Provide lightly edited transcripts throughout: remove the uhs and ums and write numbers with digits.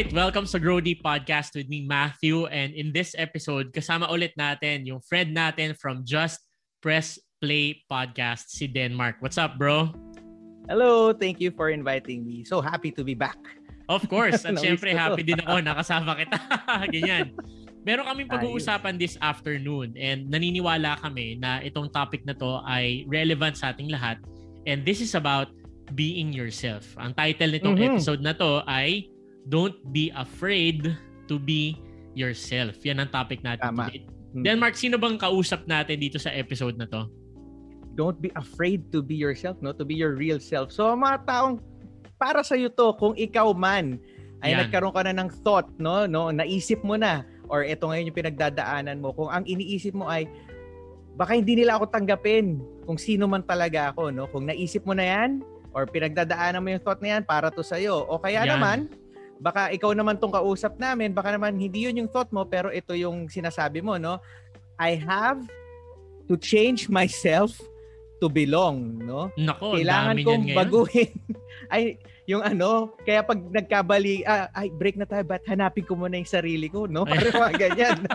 right, welcome sa Grow Deep Podcast with me, Matthew. And in this episode, kasama ulit natin yung friend natin from Just Press Play Podcast, si Denmark. What's up, bro? Hello, thank you for inviting me. So happy to be back. Of course, at syempre happy din ako, nakasama kita. Ganyan. Meron kaming pag-uusapan this afternoon and naniniwala kami na itong topic na to ay relevant sa ating lahat. And this is about being yourself. Ang title nitong episode na to ay Don't Be Afraid to Be Yourself. Yan ang topic natin today. Denmark, sino bang kausap natin dito sa episode na to? Don't be afraid to be yourself, no? To be your real self. So mga taong para sa iyo to, kung ikaw man ay nagkaroon ka na ng thought, no, naisip mo na, or ito ngayon yung pinagdadaanan mo, kung ang iniisip mo ay baka hindi nila ako tanggapin kung sino man talaga ako, no? Kung naisip mo na yan, or pinagdadaanan mo yung thought na yan, para to sa'yo. O kaya naman, baka ikaw naman tong kausap namin, baka naman hindi yun yung thought mo, pero ito yung sinasabi mo, no? I have to change myself to belong, no? Nako, kailangan kong baguhin. Ay, yung kaya pag nagkabali, ay, break na tayo, ba't hanapin ko muna yung sarili ko, no? Parang mga ganyan, no?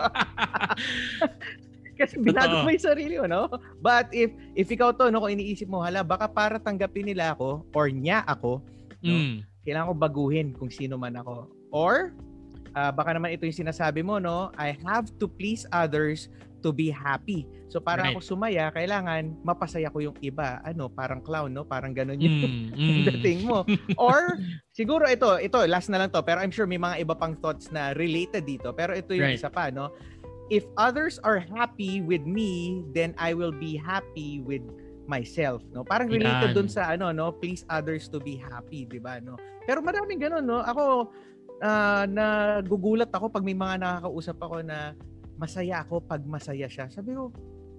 Kasi binago mo yung sarili mo, no? But if ikaw to, no, kung iniisip mo, hala, baka para tanggapin nila ako, or niya ako, no? Kailangan ko baguhin kung sino man ako. Or, baka naman ito yung sinasabi mo, no? I have to please others to be happy. So para ako sumaya, kailangan mapasaya ko yung iba. Parang clown, no? Parang ganun yung dating mo. Or siguro ito last na lang to, pero I'm sure may mga iba pang thoughts na related dito. Pero ito yung isa pa, no? If others are happy with me, then I will be happy with myself, no? Parang related dun sa please others to be happy, 'di ba, no? Pero maraming ganun, no? Ako nagugulat ako pag may mga nakakausap ako na masaya ako pag masaya siya. Sabi ko,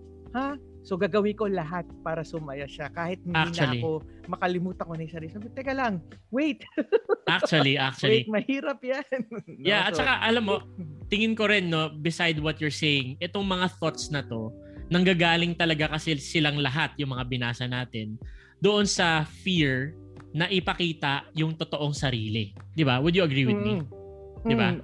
so gagawin ko lahat para sumaya siya kahit hindi na ako makalimutan ko na yung sarili. Sabi, teka lang, wait. Actually. Wait, mahirap yan. No? Yeah, at saka alam mo, tingin ko rin, no, beside what you're saying, itong mga thoughts na to, nanggagaling talaga kasi silang lahat, yung mga binasa natin, doon sa fear na ipakita yung totoong sarili. Di ba? Would you agree with me? Di ba?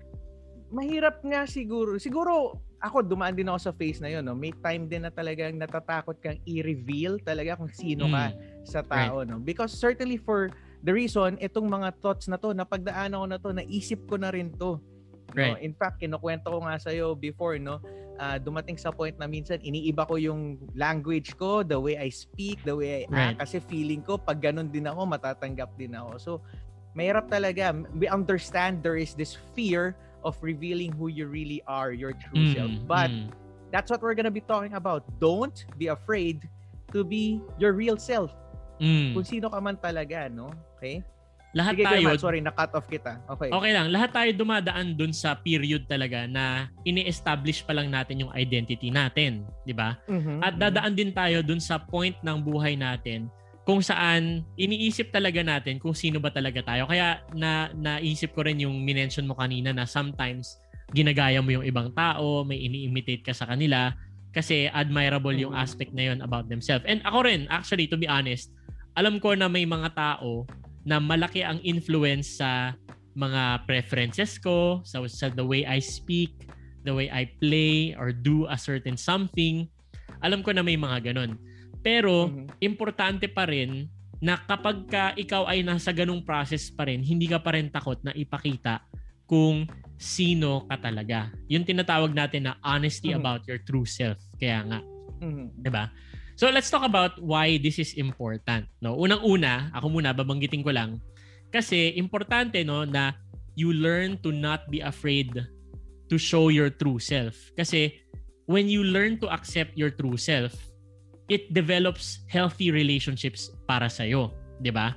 Mahirap nga siguro. Siguro, ako dumaan din ako sa phase na yun, no? May time din na talagang natatakot kang i-reveal talaga kung sino ka sa tao, no? Because certainly for the reason, itong mga thoughts na to, napagdaan ako na to, naisip ko na rin to. No? In fact, kinukwento ko nga sa'yo before, no? Dumating sa point na minsan, iniiba ko yung language ko, the way I speak, the way I act, kasi feeling ko, pag ganun din ako, matatanggap din ako. So, mahirap talaga. We understand there is this fear of revealing who you really are, your true self. But that's what we're gonna be talking about. Don't be afraid to be your real self. Kung sino ka man talaga, no? Okay? Lahat sige, tayo, sorry, na-cut off kita. Okay lang. Lahat tayo dumadaan dun sa period talaga na ini-establish pa lang natin yung identity natin, di ba? At dadaan din tayo dun sa point ng buhay natin kung saan iniisip talaga natin kung sino ba talaga tayo. Kaya naisip ko rin yung minention mo kanina na sometimes ginagaya mo yung ibang tao, may ini-imitate ka sa kanila kasi admirable yung aspect na yun about themselves. And ako rin, actually, to be honest, alam ko na may mga tao na malaki ang influence sa mga preferences ko, sa the way I speak, the way I play or do a certain something. Alam ko na may mga ganun. Pero, importante pa rin na kapag ikaw ay nasa ganung process pa rin, hindi ka pa rin takot na ipakita kung sino ka talaga. Yung tinatawag natin na honesty about your true self. Kaya nga. Diba? So, let's talk about why this is important. No? Unang-una, ako muna, babanggitin ko lang. Kasi, importante no, na you learn to not be afraid to show your true self. Kasi, when you learn to accept your true self, it develops healthy relationships para sa'yo. Diba?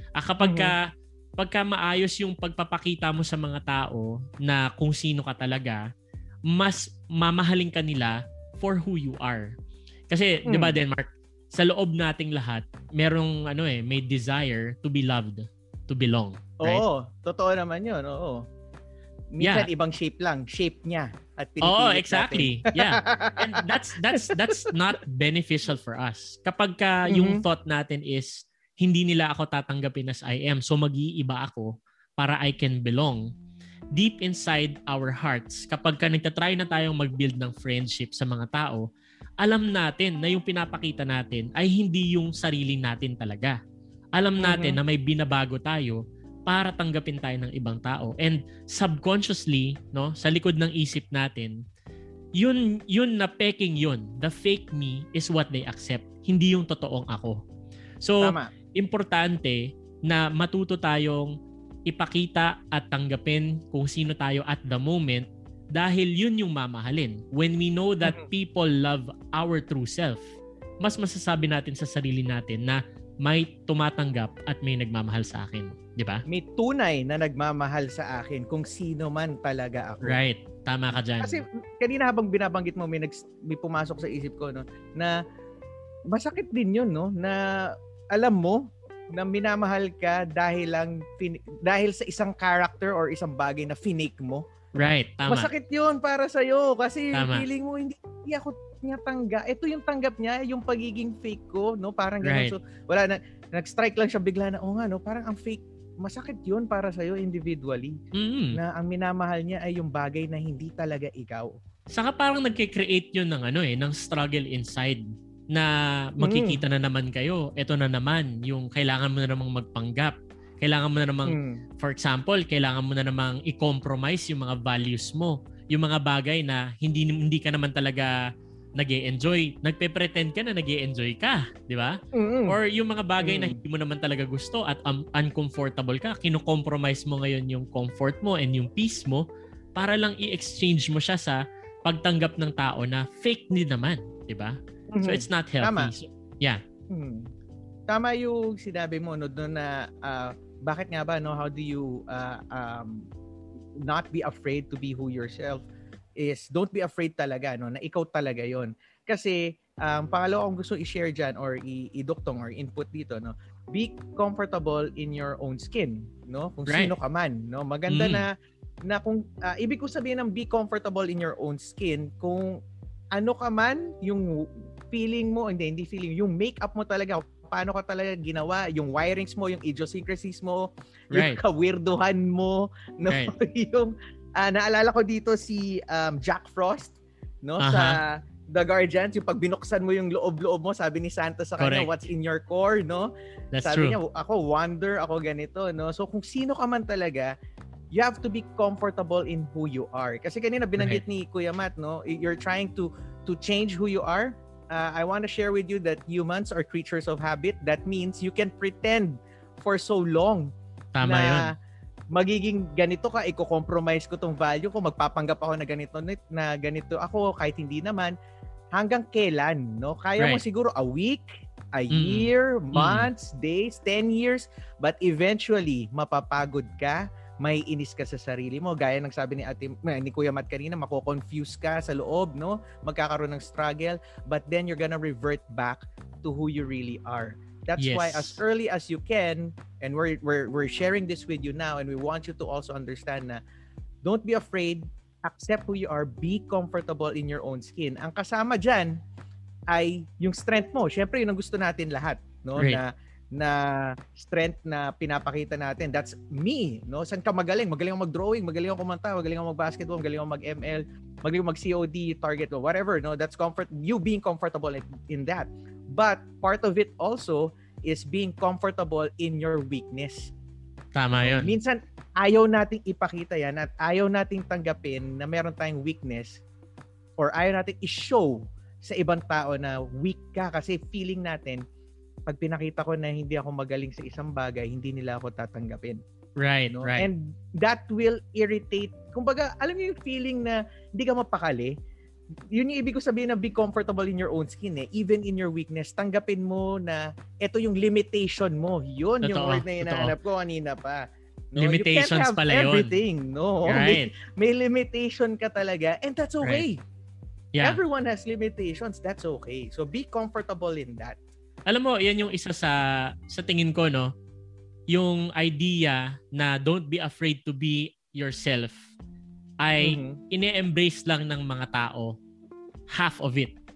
Pagka maayos yung pagpapakita mo sa mga tao na kung sino ka talaga, mas mamahalin ka nila for who you are. Kasi, di ba, Denmark, sa loob nating lahat, merong may desire to be loved, to belong. Right? Oo, totoo naman yun. Oo. Minsan ibang shape lang, shape niya at pinipilit exactly. Natin. Yeah. And that's not beneficial for us. Kapag yung thought natin is hindi nila ako tatanggapin as I am, so mag-iiba ako, para I can belong, deep inside our hearts, kapag nagtatry na tayong mag-build ng friendship sa mga tao, alam natin na yung pinapakita natin ay hindi yung sarili natin talaga. Alam natin na may binabago tayo para tanggapin tayo ng ibang tao. And subconsciously, no, sa likod ng isip natin, yun na peking yun. The fake me is what they accept. Hindi yung totoong ako. So, tama. Importante na matuto tayong ipakita at tanggapin kung sino tayo at the moment dahil yun yung mamahalin. When we know that people love our true self, mas masasabi natin sa sarili natin na may tumatanggap at may nagmamahal sa akin. Di ba? May tunay na nagmamahal sa akin kung sino man talaga ako. Right. Tama ka dyan. Kasi kanina habang binabanggit mo, may pumasok sa isip ko, no, na masakit din yun, no, na alam mo na minamahal ka dahil sa isang character or isang bagay na finake mo. Right, tama. Masakit yun para sa'yo kasi feeling mo hindi ako niya tanggap. Ito yung tanggap niya, yung pagiging fake ko, no? Parang gano'n. Right. So, wala na, nag-strike lang siya bigla na, nga, no? Parang ang fake, masakit yun para sa'yo individually. Na ang minamahal niya ay yung bagay na hindi talaga ikaw. Saka parang nagke-create yun ng struggle inside na magkikita na naman kayo. Ito na naman, yung kailangan mo na namang magpanggap. Kailangan mo na namang, for example, kailangan mo na namang i-compromise yung mga values mo. Yung mga bagay na hindi ka naman talaga nag-e-enjoy. Nagpe-pretend ka na nag-e-enjoy ka. Di ba? Or yung mga bagay na hindi mo naman talaga gusto at uncomfortable ka, kino-compromise mo ngayon yung comfort mo and yung peace mo para lang i-exchange mo siya sa pagtanggap ng tao na fake din naman. Di ba? So it's not healthy. Tama. So, yeah. Tama yung sinabi mo no doon na bakit nga ba no, how do you not be afraid to be who yourself is, don't be afraid talaga no na ikaw talaga yon. Kasi pangalawa kong gusto i-share diyan or i-duktong or input dito no, be comfortable in your own skin no, kung sino ka man no. Maganda na kung ibig ko sabihin ng be comfortable in your own skin, kung ano ka man yung feeling mo, hindi feeling, yung makeup mo talaga, paano ka talaga ginawa, yung wirings mo, yung idiosyncrasies mo, yung kawirduhan mo, no? Yung naalala ko dito si Jack Frost, no, sa The Guardians, yung pag binuksan mo yung loob-loob mo, sabi ni Santa sa kanya, what's in your core, no? That's sabi true. niya, ako wonder, ako ganito, no? So kung sino ka man talaga, you have to be comfortable in who you are. Kasi kanina binanggit ni Kuya Matt, no, you're trying to change who you are. I want to share with you that humans are creatures of habit. That means you can pretend for so long. Tama na yun. Magiging ganito ka, i-compromise ko tong value ko, magpapanggap ako na ganito ako kahit hindi naman. Hanggang kailan, no? Kaya mo siguro a week, a year, months, days, 10 years, but eventually mapapagod ka, may inis ka sa sarili mo, gaya ng sabi ni Kuya Matt kanina, mako-confuse ka sa loob, no? Magkakaroon ng struggle, but then you're gonna revert back to who you really are. That's why as early as you can, and we're sharing this with you now, and we want you to also understand na don't be afraid, accept who you are, be comfortable in your own skin. Ang kasama dyan ay yung strength mo. Syempre, yun ang gusto natin lahat, no? Na strength na pinapakita natin. That's me, no? Saan ka magaling? Magaling ako mag-drawing, magaling ako kumanta, magaling ako mag-basketball, magaling ako mag-ML, magaling ako mag-COD, target, whatever, no? That's you being comfortable in that. But part of it also is being comfortable in your weakness. Tama yun. Minsan, ayaw nating ipakita yan at ayaw nating tanggapin na meron tayong weakness or ayaw nating i-show sa ibang tao na weak ka kasi feeling natin pag pinakita ko na hindi ako magaling sa isang bagay, hindi nila ako tatanggapin. Right, no? right. And that will irritate. Kumbaga, alam niyo yung feeling na hindi ka mapakali? Yun yung ibig ko sabihin na be comfortable in your own skin eh. Even in your weakness, tanggapin mo na ito yung limitation mo. Yun yung word na hinahanap ko kanina pa. No? Limitations pala yun. Everything, no? Right. May limitation ka talaga and that's okay. Right. Yeah. Everyone has limitations. That's okay. So be comfortable in that. Alam mo, yan yung isa sa tingin ko, no? Yung idea na don't be afraid to be yourself ay ine-embrace lang ng mga tao half of it.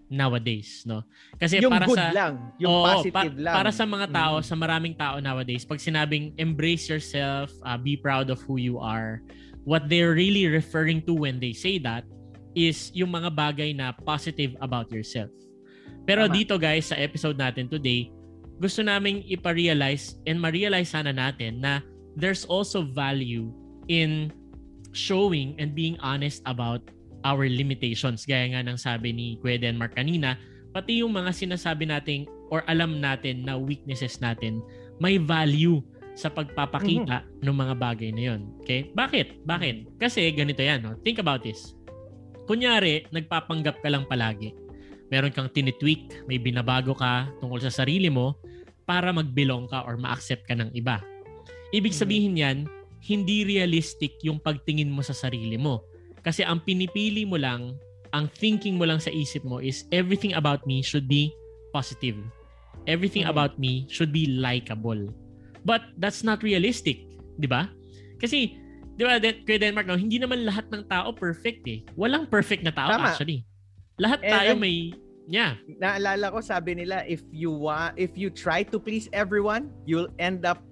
nowadays, no? Kasi yung para good sa lang, yung positive lang. Para sa mga tao, sa maraming tao nowadays, pag sinabing embrace yourself, be proud of who you are, what they're really referring to when they say that is yung mga bagay na positive about yourself. Pero dito guys, sa episode natin today, gusto naming ipa-realize and ma-realize sana natin na there's also value in showing and being honest about our limitations. Gaya nga ng sabi ni Kuya Denmark kanina, pati yung mga sinasabi nating or alam natin na weaknesses natin, may value sa pagpapakita ng mga bagay na yun. Okay? Bakit? Kasi ganito yan. No? Think about this. Kunyari, nagpapanggap ka lang palagi. Meron kang tinitweak, may binabago ka tungkol sa sarili mo para mag-belong ka or ma-accept ka ng iba. Ibig sabihin yan, hindi realistic yung pagtingin mo sa sarili mo. Kasi ang pinipili mo lang, ang thinking mo lang sa isip mo is everything about me should be positive. Everything about me should be likable. But that's not realistic, di ba? Kasi, di ba, Kuya Denmark, no, hindi naman lahat ng tao perfect eh. Walang perfect na tao actually. Lahat tayo may, naalala ko, sabi nila, if you try to please everyone, you'll end up,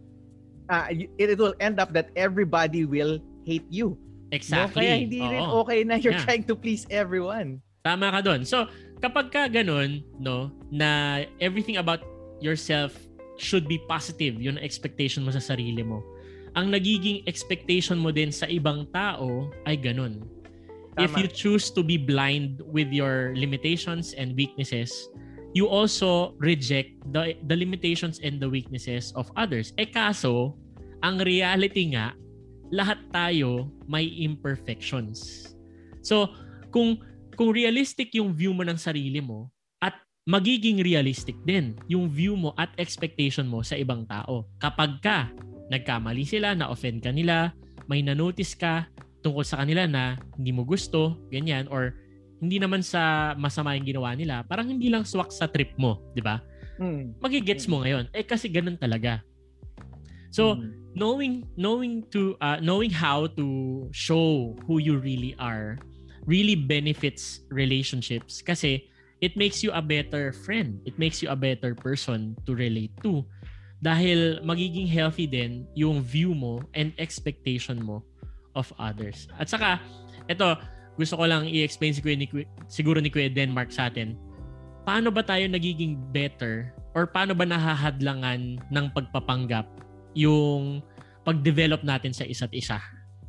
it will end up that everybody will hate you. Exactly. No? Kaya hindi rin okay na you're trying to please everyone. Tama ka doon. So, kapag ka ganun, no, na everything about yourself should be positive, yung expectation mo sa sarili mo, ang nagiging expectation mo din sa ibang tao ay ganun. Tama. If you choose to be blind with your limitations and weaknesses, you also reject the limitations and the weaknesses of others. Kaso, ang reality nga, lahat tayo may imperfections. So, kung realistic yung view mo ng sarili mo at magiging realistic din yung view mo at expectation mo sa ibang tao. Kapag ka nagkamali sila, na-offend ka nila, may na-notice ka tungkol sa kanila na hindi mo gusto, ganyan, or hindi naman sa masama yung ginawa nila, parang hindi lang swak sa trip mo, di ba? Magigets mo ngayon. Kasi ganun talaga. So, knowing how to show who you really are really benefits relationships kasi it makes you a better friend. It makes you a better person to relate to. Dahil magiging healthy din yung view mo and expectation mo of others. At saka, ito, gusto ko lang i-explain siguro ni Kuya Denmark sa atin. Paano ba tayo nagiging better or paano ba nahahadlangan ng pagpapanggap yung pag-develop natin sa isa't isa?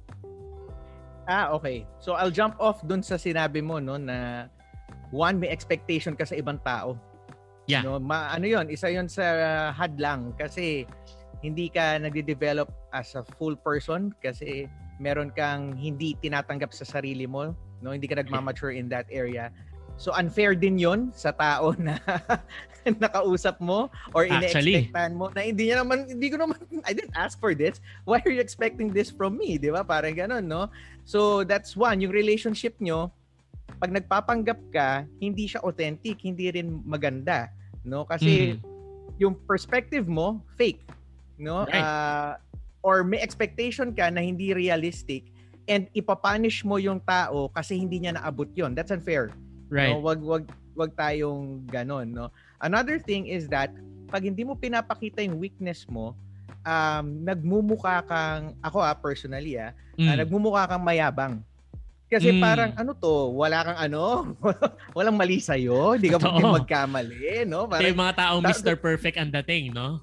Okay. So I'll jump off dun sa sinabi mo, no, na one, may expectation ka sa ibang tao. Yeah. No, isa yun sa hadlang kasi hindi ka nagde-develop as a full person kasi meron kang hindi tinatanggap sa sarili mo, no, hindi ka nagmamature in that area. So unfair din yon sa tao na nakausap mo or ine-expectan mo na hindi ko naman, I didn't ask for this. Why are you expecting this from me? Di ba? Parang ganun, no? So that's one, yung relationship nyo, pag nagpapanggap ka, hindi siya authentic, hindi rin maganda, no? Kasi yung perspective mo, fake, no? Right. Or may expectation ka na hindi realistic and ipapunish mo yung tao kasi hindi niya naabot yon. That's unfair. Right. No, wag tayong ganon, no. Another thing is that pag hindi mo pinapakita yung weakness mo, nagmumukha kang personally, nagmumukha kang mayabang. Kasi parang wala kang walang mali sa iyo, hindi ka magkamali, no? Parang yung mga taong Mr. Perfect ang dating, no?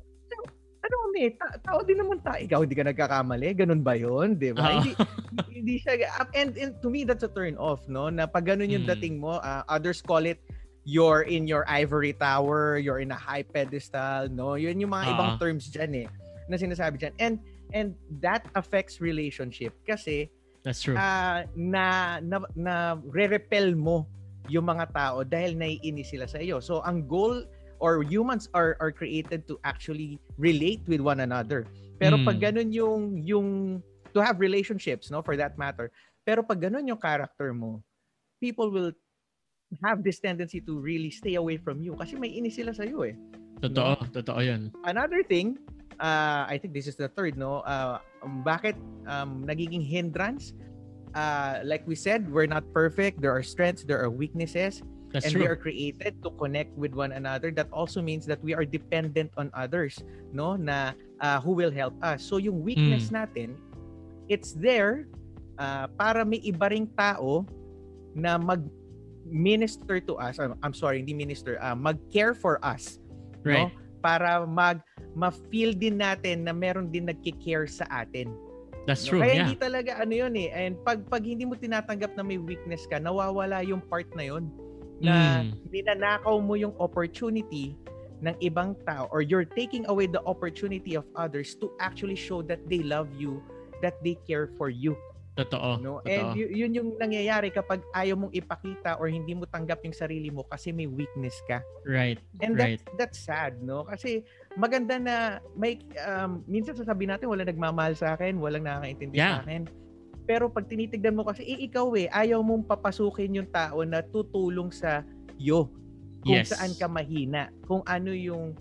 Tao din naman tayo. Ikaw hindi ka nagkakamali. Ganun ba yun? Di ba? Hindi siya. And to me, that's a turn off, no? Na pag ganun yung dating mo, others call it, you're in your ivory tower, you're in a high pedestal, no? Yun yung mga ibang terms dyan na sinasabi dyan. And that affects relationship kasi that's true. Na re-repel mo yung mga tao dahil naiinis sila sa iyo. So, ang goal or humans are created to actually relate with one another. Pero pag ganun yung to have relationships, no, for that matter. Pero pag ganun yung character mo, people will have this tendency to really stay away from you kasi may inis sila sa iyo eh. Totoo 'yan. Another thing, I think this is the third, no, bakit nagiging hindrance? Like we said, we're not perfect. There are strengths, there are weaknesses. That's and true. we are created to connect with one another. That also means that we are dependent on others, no, na who will help us. So yung weakness natin, it's there para may iba ring tao na mag-minister to us. I'm sorry, hindi minister, mag-care for us. Right. No? Para ma-feel din natin na meron din nagki-care sa atin. That's true. Kaya yeah. hindi talaga ano yun eh. And pag hindi mo tinatanggap na may weakness ka, nawawala yung part na yun. Na ninanakaw mo yung opportunity ng ibang tao, or you're taking away the opportunity of others to actually show that they love you, that they care for you. Totoo. No? Totoo. And yun yung nangyayari kapag ayaw mong ipakita or hindi mo tanggap yung sarili mo kasi may weakness ka. Right. And that's sad, no? Kasi maganda na may minsan sasabihin natin walang nagmamahal sa akin, walang nakakaintindi sa akin. Pero pag tinitignan mo kasi ikaw ayaw mong papasukin yung tao na tutulong sa iyo kung saan ka mahina, kung ano yung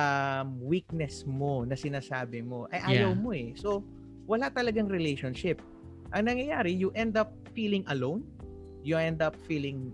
weakness mo na sinasabi mo. Ay ayaw mo eh. So wala talagang relationship. Ang nangyayari, you end up feeling alone. You end up feeling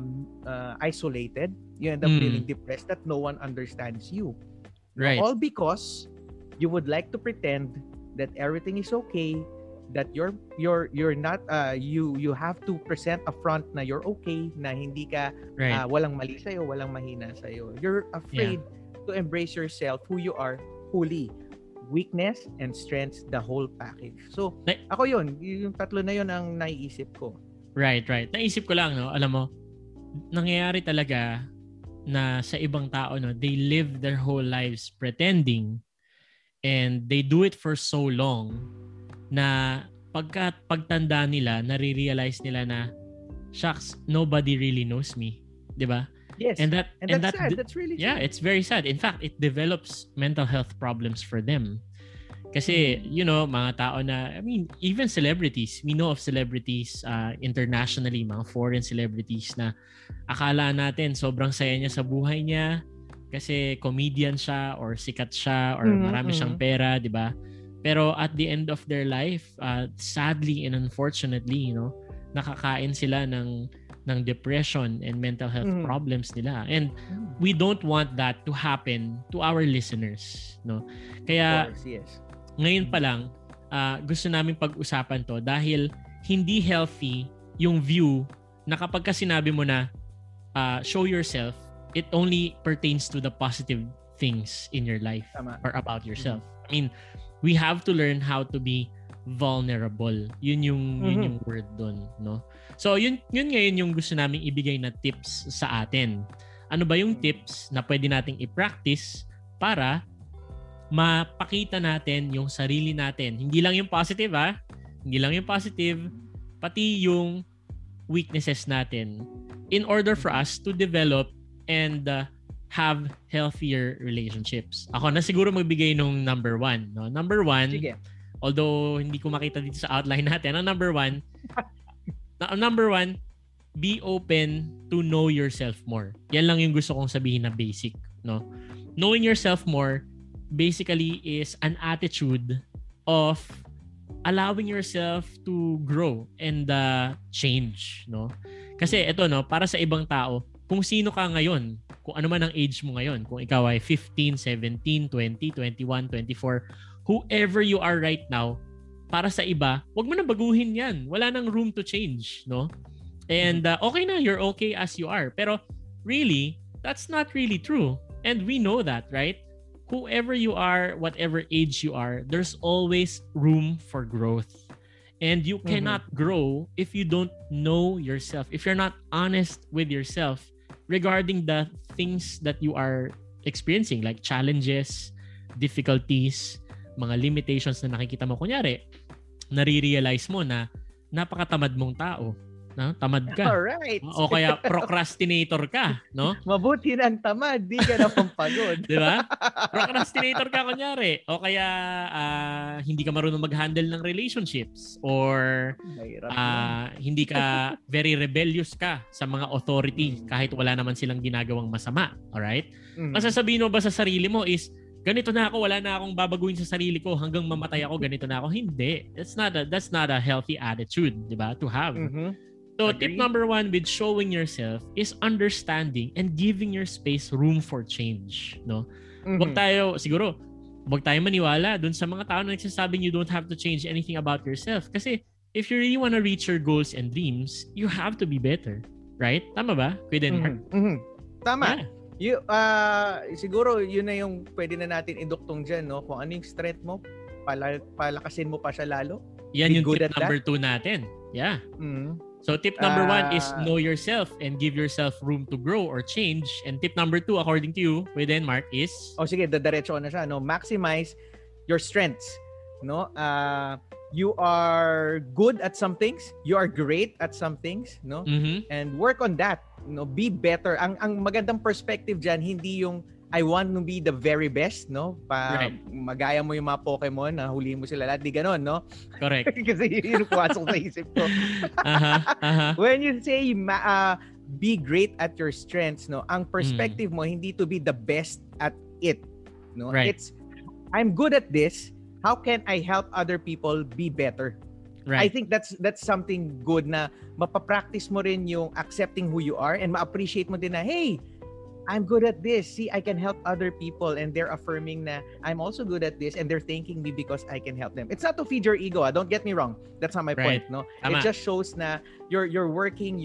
isolated. You end up feeling depressed that no one understands you. Right. All because you would like to pretend that everything is okay, that you're not you have to present a front na you're okay, na hindi ka walang mali sa iyo, walang mahina sa iyo. You're afraid to embrace yourself, who you are fully. Weakness and strengths, the whole package. So, ako yung tatlo na yun ang naiisip ko. Right. Naisip ko lang, no, alam mo, nangyayari talaga na sa ibang tao, no, they live their whole lives pretending, and they do it for so long na pagtanda nila, nare-realize nila na, shucks, nobody really knows me. Diba? Yes. And that's sad. That's really sad. Yeah, it's very sad. In fact, it develops mental health problems for them. Kasi, mga tao na, I mean, even celebrities, we know of celebrities internationally, mga foreign celebrities na akala natin sobrang saya niya sa buhay niya kasi comedian siya or sikat siya or marami siyang pera, di ba? Pero at the end of their life, sadly and unfortunately, nakakain sila ng depression and mental health problems nila. And we don't want that to happen to our listeners, no? Kaya ngayon pa lang gusto namin pag-usapan to dahil hindi healthy yung view na kapag ka sinabi mo na show yourself, it only pertains to the positive things in your life or about yourself. I mean, we have to learn how to be vulnerable. Yun yung word doon, no? So yun ngayon yung gusto naming ibigay na tips sa atin. Ano ba yung tips na pwede nating i-practice para mapakita natin yung sarili natin? Hindi lang yung positive, hindi lang yung positive, pati yung weaknesses natin in order for us to develop and have healthier relationships. Ako na siguro magbigay nung number 1, no? Number 1, sige. Although hindi ko makita dito sa outline natin, ang number 1, be open to know yourself more. Yan lang yung gusto kong sabihin na basic, no? Knowing yourself more basically is an attitude of allowing yourself to grow and change, no? Kasi ito, no, para sa ibang tao, kung sino ka ngayon, kung ano man ang age mo ngayon, kung ikaw ay 15, 17, 20, 21, 24, whoever you are right now, para sa iba, wag mo na baguhin yan. Wala nang room to change, no? And okay na, you're okay as you are. Pero really, that's not really true. And we know that, right? Whoever you are, whatever age you are, there's always room for growth. And you cannot grow if you don't know yourself. If you're not honest with yourself regarding the things that you are experiencing, like challenges, difficulties, mga limitations na nakikita mo. Kunyari, nare-realize mo na napakatamad mong tao. No? Tamad ka. Alright. O kaya procrastinator ka, no? Mabuti ng tamad, di ka na pampagod. Di ba? Procrastinator ka kunyari. O kaya hindi ka marunong mag-handle ng relationships or hindi ka very rebellious ka sa mga authority kahit wala naman silang ginagawang masama. Alright? Masasabihin mo ba sa sarili mo is, ganito na ako, wala na akong babaguhin sa sarili ko hanggang mamatay ako, ganito na ako? Hindi. That's not a healthy attitude, di ba? To have. So tip number 1 with showing yourself is understanding and giving your space room for change, no? Wag tayo maniwala dun sa mga tao na nagsasabing you don't have to change anything about yourself. Kasi if you really want to reach your goals and dreams, you have to be better. Right? Tama ba? Kuya Denmark? Tama. Yeah. Siguro yun na yung pwede na natin iduktong dyan, no? Kung ano yung strength mo, palakasin mo pa siya lalo. Yan yung tip number 2 natin. Yeah. So tip number 1 is know yourself and give yourself room to grow or change. And tip number 2, according to you, with Denmark, is... sige, dadiretso na siya. No? Maximize your strengths. No? You are good at some things. You are great at some things. No? And work on that. No? Be better. Ang magandang perspective dyan, hindi yung I want to be the very best, no? Magaya mo yung mga Pokemon, na huliin mo sila lahat. Di ganon, no? Correct. Kasi yun yung pumasok sa isip ko. When you say be great at your strengths, no? Ang perspective mo, hindi to be the best at it. No? Right. It's, I'm good at this. How can I help other people be better? Right. I think that's something good na mapapractice mo rin yung accepting who you are and ma-appreciate mo din na, hey, I'm good at this. See, I can help other people and they're affirming na I'm also good at this and they're thanking me because I can help them. It's not to feed your ego. Don't get me wrong. That's not my point. No, It just shows na you're working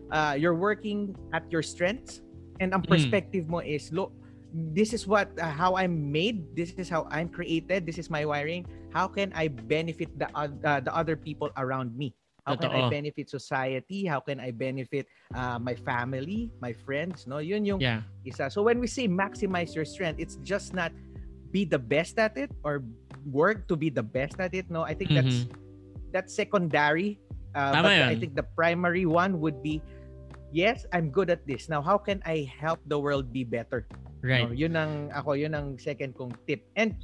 at your strengths and ang perspective mo is look, this is what how I'm made. This is how I'm created. This is my wiring. How can I benefit the other people around me? How can I benefit society? How can I benefit my family, my friends? No, yun yung isa. So when we say maximize your strength, it's just not be the best at it or work to be the best at it. No, I think that's secondary. But I think the primary one would be, yes, I'm good at this. Now, how can I help the world be better? Right. No, yun ang second kong tip. And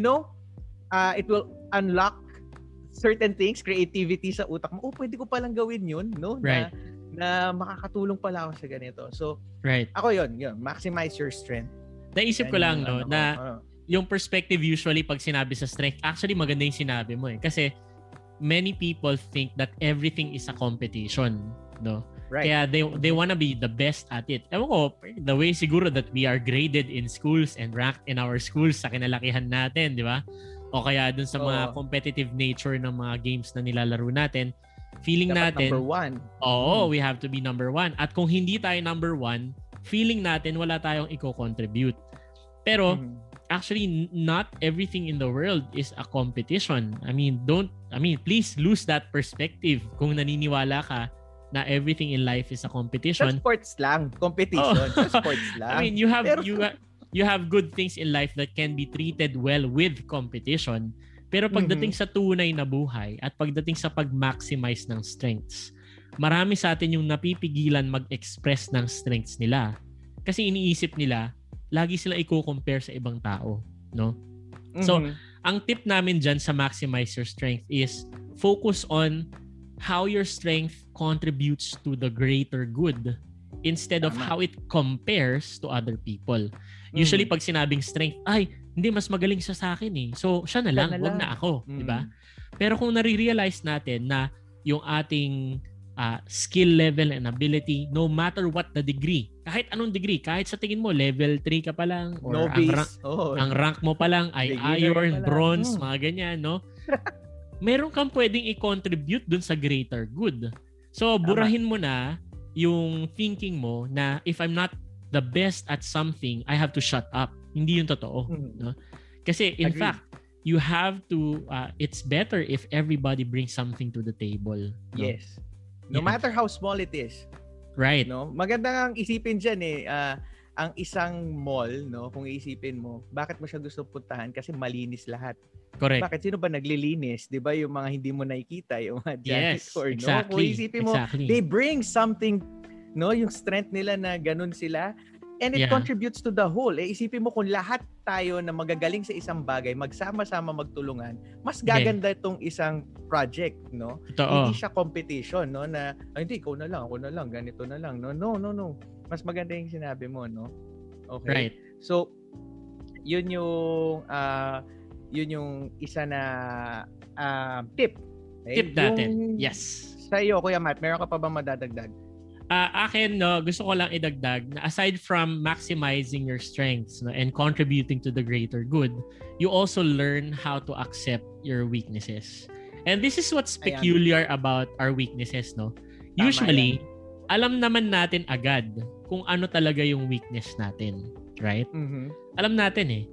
it will unlock certain things, creativity sa utak mo. Pwede ko palang gawin yun, no? Right. Na makakatulong pala ako sa ganito. So, right. Ako yun, maximize your strength. Naisip ko lang, no, na yung perspective usually pag sinabi sa strength, actually maganda yung sinabi mo eh. Kasi many people think that everything is a competition, no? Right. Kaya they wanna be the best at it. Ewan ko, the way siguro that we are graded in schools and ranked in our schools sa kinalakihan natin, di ba? O kaya dun sa mga competitive nature ng mga games na nilalaro natin, feeling dapat natin number 1. We have to be number 1. At kung hindi tayo number 1, feeling natin wala tayong i-contribute. Pero actually not everything in the world is a competition. Please lose that perspective kung naniniwala ka na everything in life is a competition. Sa sports lang, competition. Sa sports lang. You have good things in life that can be treated well with competition. Pero pagdating sa tunay na buhay at pagdating sa pag-maximize ng strengths, marami sa atin yung napipigilan mag-express ng strengths nila. Kasi iniisip nila, lagi sila i-compare sa ibang tao. No? So, ang tip namin dyan sa maximize your strength is focus on how your strength contributes to the greater good instead of how it compares to other people. Usually pag sinabing strength, hindi, mas magaling siya sa akin eh. So, siya na lang, wag na ako. Diba? Pero kung nare-realize natin na yung ating skill level and ability, no matter what the degree, kahit anong degree, kahit sa tingin mo, level 3 ka pa lang, or ang rank mo pa lang ay iron, bronze, mga ganyan, no? Meron kang pwedeng i-contribute dun sa greater good. So, burahin mo na yung thinking mo na if I'm not the best at something, I have to shut up. Hindi yun totoo. No? Kasi in fact, you have to, it's better if everybody brings something to the table. No? Yes. No matter how small it is. Right. No? Maganda ang isipin dyan ang isang mall, no, kung iisipin mo, bakit mo siya gusto puntahan? Kasi malinis lahat. Correct. Bakit? Sino ba naglilinis? Di ba yung mga hindi mo nakikita, yung mga janitor, yes, exactly. No? Kung iisipin mo, they bring something, no, yung strength nila na ganun sila. And it contributes to the whole. Isipin mo kung lahat tayo na magagaling sa isang bagay, magsama-sama magtulungan, mas gaganda itong isang project, no? Hindi siya competition, no? Na, hindi, ikaw na lang, ako na lang, ganito na lang. No. Mas maganda yung sinabi mo, no? Okay. Right. So, yun yung isa na tip. Okay? Tip natin. Yes. Sa iyo, Kuya Matt, meron ka pa bang madadagdag? Akin, no, gusto ko lang idagdag na aside from maximizing your strengths, no, and contributing to the greater good, you also learn how to accept your weaknesses. And this is what's peculiar about our weaknesses, no? Usually, alam naman natin agad kung ano talaga yung weakness natin, right? Mm-hmm. Alam natin eh.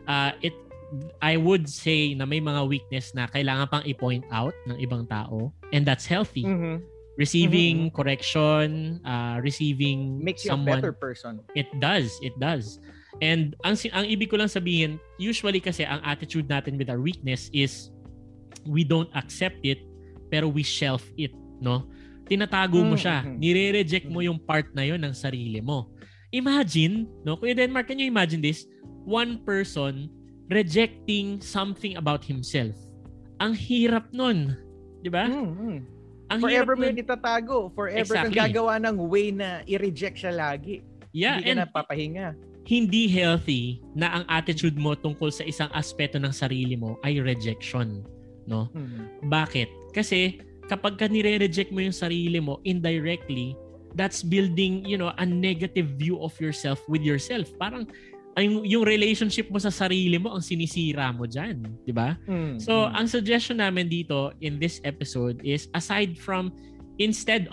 I would say na may mga weakness na kailangan pang i-point out ng ibang tao, and that's healthy. Mm-hmm. Receiving correction, receiving makes someone, you a better person. It does. And ang ibig ko lang sabihin, usually kasi ang attitude natin with our weakness is we don't accept it, pero we shelf it, no? Tinatago mo siya. Nire-reject mo yung part na yon ng sarili mo. Imagine, no? Kuya Denmark, can you imagine this? One person rejecting something about himself. Ang hirap nun. Di ba? Ang forever mo yung itatago. Forever kang gagawa ng way na i-reject siya lagi. Yeah, hindi ka napapahinga. Hindi healthy na ang attitude mo tungkol sa isang aspeto ng sarili mo ay rejection. No? Bakit? Kasi kapag ka nire-reject mo yung sarili mo indirectly, that's building, a negative view of yourself with yourself. Parang yung relationship mo sa sarili mo ang sinisira mo dyan, di ba? So, ang suggestion namin dito in this episode is instead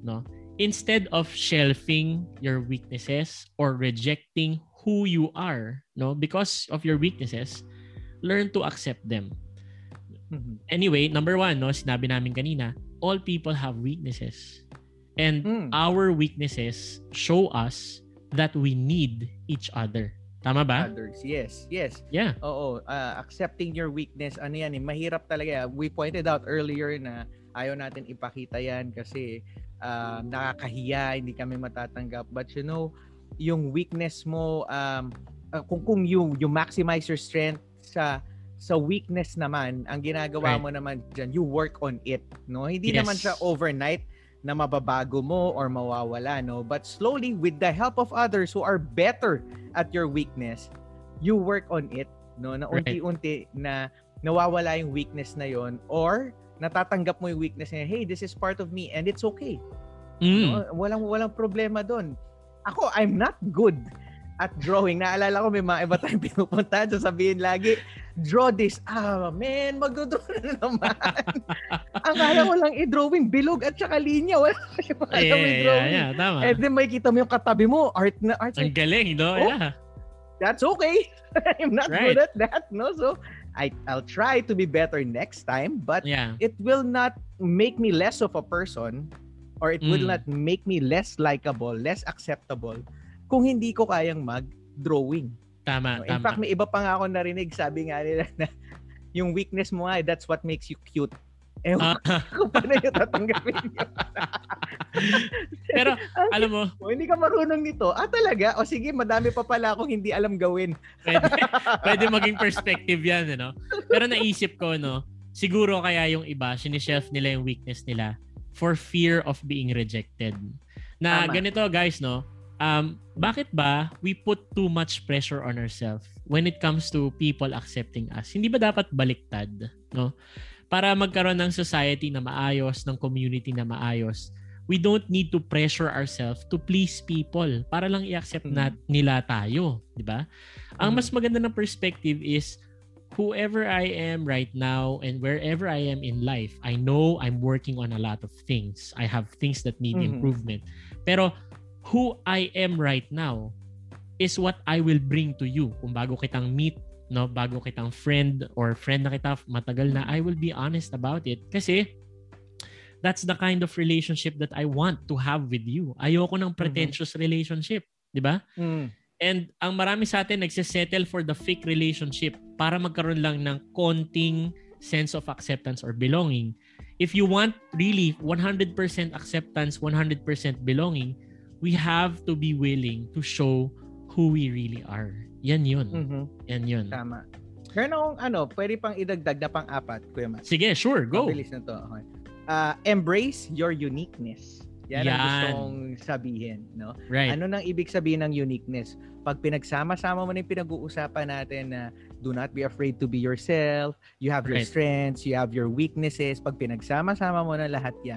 of shelving your weaknesses or rejecting who you are, no, because of your weaknesses, learn to accept them. Anyway, number 1, no, sinabi namin kanina, all people have weaknesses. And our weaknesses show us that we need each other. Tama ba? Others. Yes. Yeah. Oo. Accepting your weakness, mahirap talaga. We pointed out earlier na ayaw natin ipakita yan kasi nakakahiya, hindi kami matatanggap. But yung weakness mo, kung you maximize your strength sa weakness naman, ang ginagawa mo naman dyan, you work on it. No? Hindi naman siya overnight na mababago mo or mawawala, no? But slowly, with the help of others who are better at your weakness, you work on it, no? Na unti-unti na nawawala yung weakness na yon, or natatanggap mo yung weakness na, hey, this is part of me and it's okay. No? Walang problema doon. Ako, I'm not good at drawing. Naalala ko may mga iba tayong pinupunta, sasabihin lagi, draw this. Man, mag-draw na naman. Ang kaya ko lang i-drawing, bilog at saka linya. Wala ko alam i-drawing. Yeah, tama. And then may kita mo yung katabi mo, art na art. Ang galing, no? Yeah. That's okay. I'm not good at that, no? So, I'll try to be better next time, but it will not make me less of a person, or it will not make me less likable, less acceptable kung hindi ko kayang mag-drawing. Tama. In fact, may iba pa nga ako narinig, sabi nga nila na yung weakness mo nga, that's what makes you cute. Kung paano yung tatanggapin yun. Pero, alam mo, hindi ka marunong nito. Talaga? O sige, madami pa pala akong hindi alam gawin. pwede maging perspective yan, no? Pero naisip ko, no, siguro kaya yung iba, sinishelf nila yung weakness nila for fear of being rejected. Na ganito, guys, no, bakit ba we put too much pressure on ourselves when it comes to people accepting us? Hindi ba dapat baliktad, no? Para magkaroon ng society na maayos, ng community na maayos, we don't need to pressure ourselves to please people para lang i-accept nila tayo, di ba? Ang mas maganda ng perspective is whoever I am right now and wherever I am in life, I know I'm working on a lot of things. I have things that need improvement. Pero who I am right now is what I will bring to you. Kung bago kitang meet, no, bago kitang friend or friend na kita matagal na, I will be honest about it. Kasi that's the kind of relationship that I want to have with you. Ayoko ng pretentious relationship, di ba? And ang marami sa atin nagsisettle for the fake relationship para magkaroon lang ng konting sense of acceptance or belonging. If you want really 100% acceptance, 100% belonging, we have to be willing to show who we really are. Yan yun. Yan yun. Tama. Pero pwede pang idagdag na pang-apat, Kuya Matt. Sige, sure, go. Mabilis na to. Okay. Embrace your uniqueness. Yan ang gusto kong sabihin, no? Right. Ano nang ibig sabihin ng uniqueness? Pag pinagsama-sama mo na yung pinag-uusapan natin na do not be afraid to be yourself, you have your strengths, you have your weaknesses. Pag pinagsama-sama mo na lahat yan,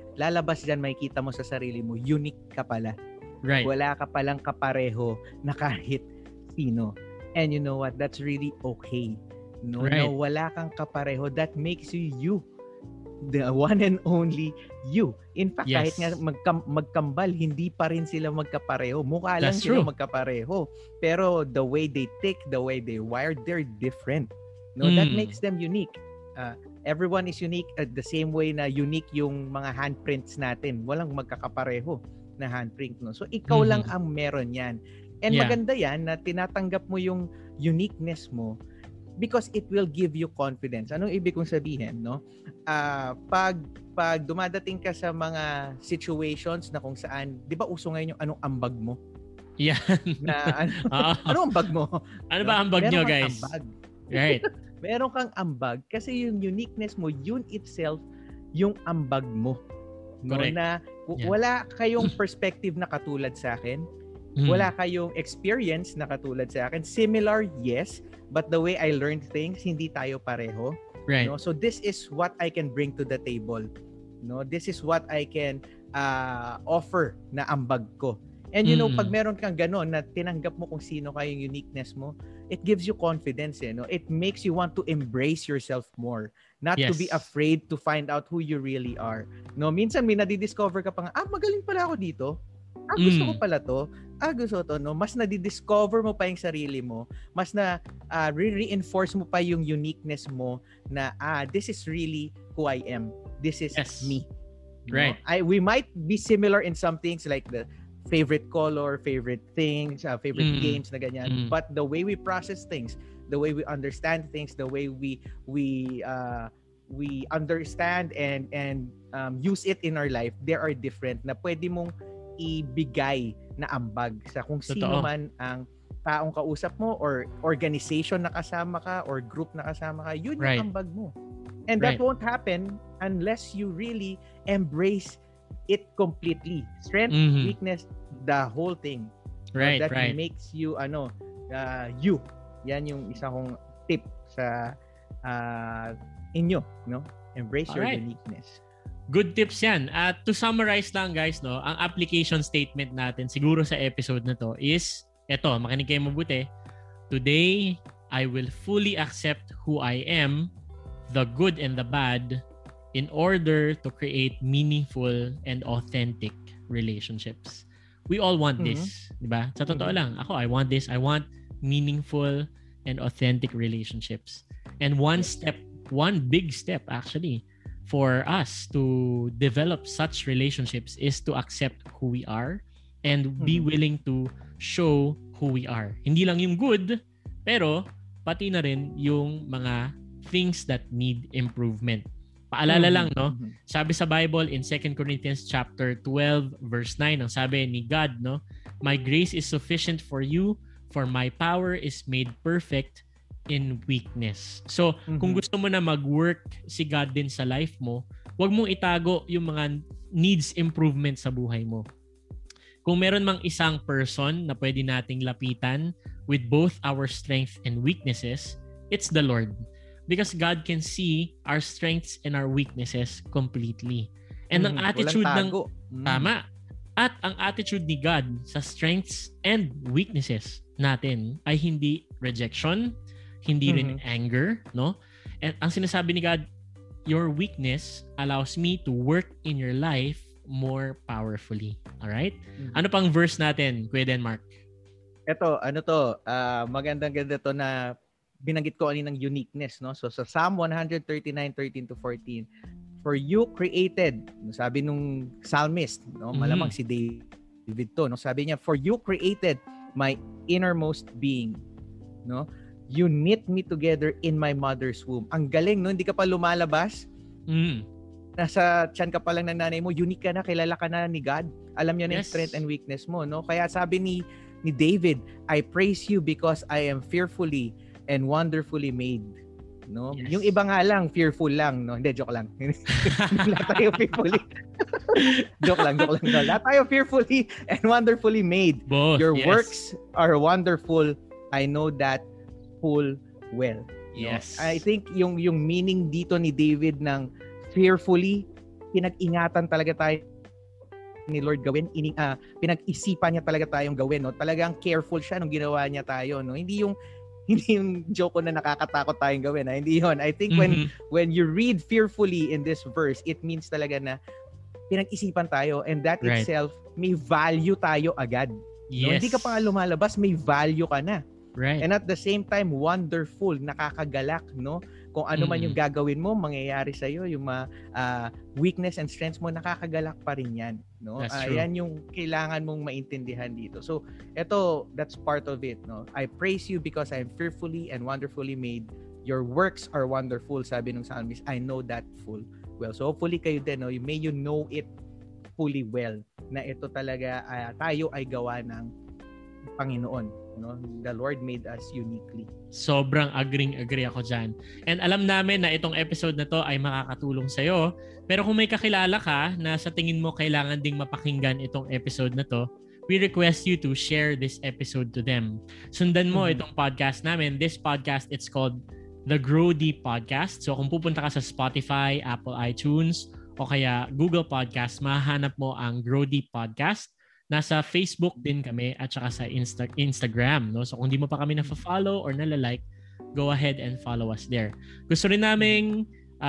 lalabas diyan, makikita mo sa sarili mo, unique ka pala. Right. Wala ka palang kapareho na kahit sino. And you know what? That's really okay. No, right. na wala kang kapareho, that makes you you. The one and only you. In fact, kahit nga magkambal, hindi pa rin sila magkapareho. Mukha lang sila magkapareho. Pero the way they think, the way they wire, they're different. No, that makes them unique. Everyone is unique at the same way na unique yung mga handprints natin. Walang magkakapareho na handprint, no? So ikaw lang ang meron yan. And maganda yan na tinatanggap mo yung uniqueness mo because it will give you confidence. Anong ibig kong sabihin, no? Pag dumadating ka sa mga situations na kung saan, 'di ba uso ngayon yung anong ambag mo? Yan. Na anong ambag mo? Ano ba ambag nyo, guys? Ambag. Right. Meron kang ambag kasi yung uniqueness mo, yun itself yung ambag mo. No, na wala kayong perspective na katulad sa akin. Wala kayong experience na katulad sa akin. Similar, yes, but the way I learned things, hindi tayo pareho. Right. No? So this is what I can bring to the table. No, this is what I can offer na ambag ko. And you know, pag meron kang gano'n na tinanggap mo kung sino ka, yung uniqueness mo, it gives you confidence, no? It makes you want to embrace yourself more, not to be afraid to find out who you really are. No, minsan may nadidiscover ka pa nga, magaling pala ako dito. Gusto ko pala to. Gusto to, no? Mas nadidiscover mo pa yung sarili mo, mas na reinforce mo pa yung uniqueness mo na this is really who I am. This is me. Right. No? We might be similar in some things like the favorite color, favorite things, favorite games na ganyan. But the way we process things, the way we understand things, the way we understand and use it in our life, they are different na pwede mong ibigay na ambag sa kung sino man ang taong kausap mo or organization na kasama ka or group na kasama ka, yun yung ambag mo. And that won't happen unless you really embrace it completely. Strength, weakness, the whole thing. That makes you you. Yan yung isa kong tip sa inyo, no? Embrace your uniqueness. Good tips yan. To summarize lang, guys, no, ang application statement natin siguro sa episode na to is eto, makinig kayo mabuti. Today, I will fully accept who I am, the good and the bad, in order to create meaningful and authentic relationships. We all want this, di ba? Sa totoo lang, ako, I want this. I want meaningful and authentic relationships. And one big step actually for us to develop such relationships is to accept who we are and be willing to show who we are. Hindi lang yung good, pero pati na rin yung mga things that need improvement. Paalala lang, no? Sabi sa Bible in 2 Corinthians chapter 12 verse 9, ang sabi ni God, no? My grace is sufficient for you, for my power is made perfect in weakness. So, kung gusto mo na mag-work si God din sa life mo, huwag mong itago yung mga needs improvement sa buhay mo. Kung meron mang isang person na pwede nating lapitan with both our strength and weaknesses, it's the Lord. Because God can see our strengths and our weaknesses completely. And ang attitude tama. At ang attitude ni God sa strengths and weaknesses natin ay hindi rejection, hindi rin anger, no? And ang sinasabi ni God, your weakness allows me to work in your life more powerfully. All right? Ano pang verse natin, Kuya Denmark? Ito, magandang-ganda to na binanggit ko kaninang uniqueness, no? So sa Psalm 139:13-14, for you created, sabi nung psalmist, no? Malamang si David to, no? Sabi niya, for you created my innermost being, no? You knit me together in my mother's womb. Ang galing, no? Hindi ka pa lumalabas. Nasa tiyan ka pa lang ng nanay mo, unique ka na, kilala ka na ni God. Alam niya na yung strength and weakness mo, no? Kaya sabi ni David, I praise you because I am fearfully and wonderfully made, no? Yes. Yung iba nga lang fearful lang, no? Hindi, joke lang. Lahat tayo fearfully. joke lang. No? Lahat tayo fearfully and wonderfully made. Both, your works are wonderful. I know that full well. Yes. No? I think yung meaning dito ni David ng fearfully pinag-ingatan talaga tayo ni Lord gawin, pinag-isipan niya talaga tayong gawin, no? Talagang careful siya nung ginawa niya tayo, no? Hindi yung joke na nakakatakot tayong gawin, ha? Hindi yun. I think when you read fearfully in this verse, it means talaga na pinag-isipan tayo, and that itself, may value tayo agad. Yes. No? Hindi ka pa nga lumalabas, may value ka na. Right. And at the same time, wonderful, nakakagalak, no? Kung ano man yung gagawin mo, mangyayari sa'yo, yung weakness and strengths mo, nakakagalak pa rin yan, no? Yan yung kailangan mong maintindihan dito. So, that's part of it, no? I praise you because I am fearfully and wonderfully made. Your works are wonderful, sabi ng psalmist. I know that full well. So, hopefully kayo din, no? May you know it fully well, na ito talaga, tayo ay gawa ng Panginoon. No? The Lord made us uniquely. Sobrang agree ako dyan. And alam namin na itong episode na to ay makakatulong sa'yo. Pero kung may kakilala ka na sa tingin mo kailangan ding mapakinggan itong episode na to, we request you to share this episode to them. Sundan mo itong podcast namin. This podcast, it's called The Grow Deep Podcast. So kung pupunta ka sa Spotify, Apple iTunes, o kaya Google Podcast, mahanap mo ang Grow Deep Podcast. Nasa Facebook din kami at saka sa Instagram, no? So kung di mo pa kami na-follow or nalalike, go ahead and follow us there. Gusto rin naming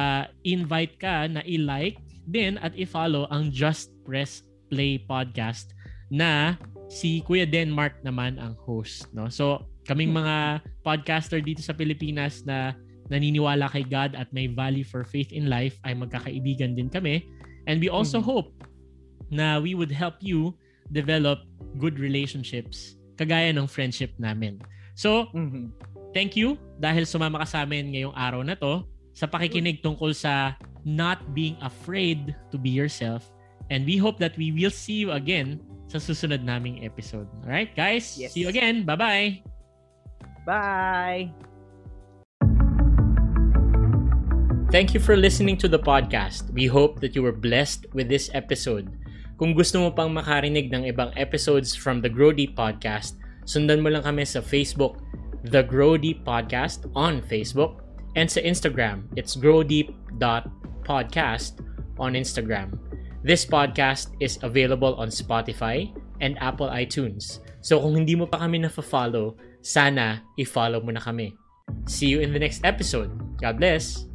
invite ka na i-like din at i-follow ang Just Press Play podcast na si Kuya Denmark naman ang host, no? So kaming mga podcaster dito sa Pilipinas na naniniwala kay God at may value for faith in life ay magkakaibigan din kami. And we also hope na we would help you develop good relationships kagaya ng friendship namin. So, thank you dahil sumama ka sa amin ngayong araw na to sa pakikinig tungkol sa not being afraid to be yourself. And we hope that we will see you again sa susunod naming episode. Alright, guys? Yes. See you again. Bye-bye! Bye! Thank you for listening to the podcast. We hope that you were blessed with this episode. Kung gusto mo pang makarinig ng ibang episodes from the Grow Deep Podcast, sundan mo lang kami sa Facebook, The Grow Deep Podcast on Facebook, and sa Instagram, it's growdeep.podcast on Instagram. This podcast is available on Spotify and Apple iTunes. So kung hindi mo pa kami na-follow, sana i-follow mo na kami. See you in the next episode. God bless!